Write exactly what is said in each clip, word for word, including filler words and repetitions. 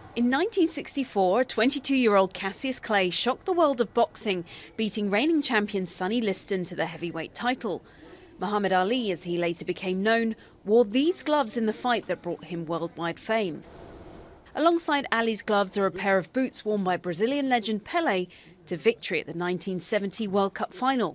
In nineteen sixty-four, twenty-two-year-old Cassius Clay shocked the world of boxing, beating reigning champion Sonny Liston to the heavyweight title. Muhammad Ali, as he later became known, wore these gloves in the fight that brought him worldwide fame. Alongside Ali's gloves are a pair of boots worn by Brazilian legend Pelé to victory at the nineteen seventy World Cup final.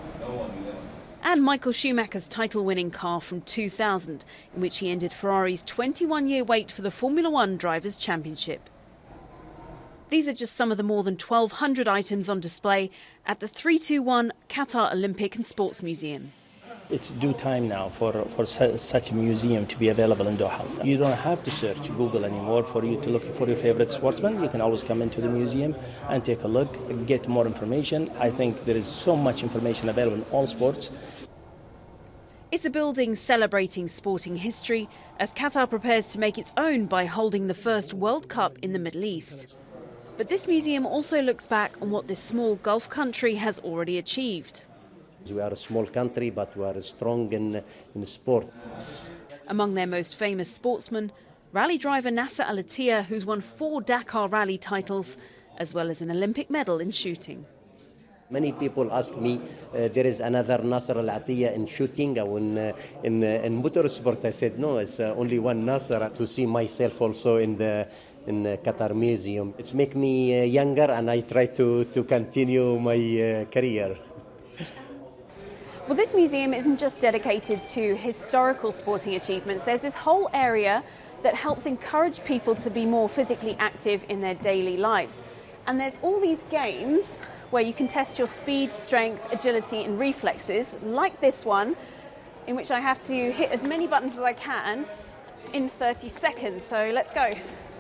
And Michael Schumacher's title-winning car from two thousand, in which he ended Ferrari's twenty-one-year wait for the Formula One Drivers' Championship. These are just some of the more than twelve hundred items on display at the three two one Qatar Olympic and Sports Museum. It's due time now for, for su- such a museum to be available in Doha. You don't have to search Google anymore for you to look for your favorite sportsman. You can always come into the museum and take a look, get more information. I think there is so much information available in all sports. It's a building celebrating sporting history as Qatar prepares to make its own by holding the first World Cup in the Middle East. But this museum also looks back on what this small Gulf country has already achieved. We are a small country, but we are strong in, in sport. Among their most famous sportsmen, rally driver Nasser Al Attiyah, who's won four Dakar rally titles, as well as an Olympic medal in shooting. Many people ask me, uh, there is another Nasser Al Attiyah in shooting or in, uh, in, uh, in motorsport. I said, no, it's uh, only one Nasser. To see myself also in the in the Qatar Museum, it's make me uh, younger, and I try to, to continue my uh, career. Well, this museum isn't just dedicated to historical sporting achievements. There's this whole area that helps encourage people to be more physically active in their daily lives. And there's all these games where you can test your speed, strength, agility and reflexes, like this one, in which I have to hit as many buttons as I can in thirty seconds. So let's go.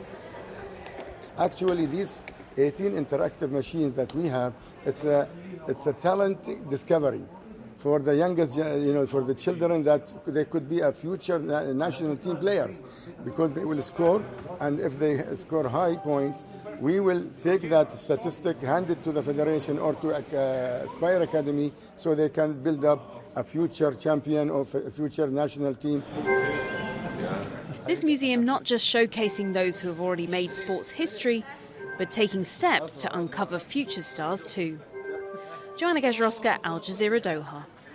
Actually, these eighteen interactive machines that we have, it's a, it's a talent discovery for the youngest, you know, for the children that they could be a future national team players, because they will score, and if they score high points, we will take that statistic, hand it to the federation or to uh, Aspire Academy, so they can build up a future champion of a future national team. This museum not just showcasing those who have already made sports history, but taking steps to uncover future stars too. Joanna Gajrowska, Al Jazeera, Doha.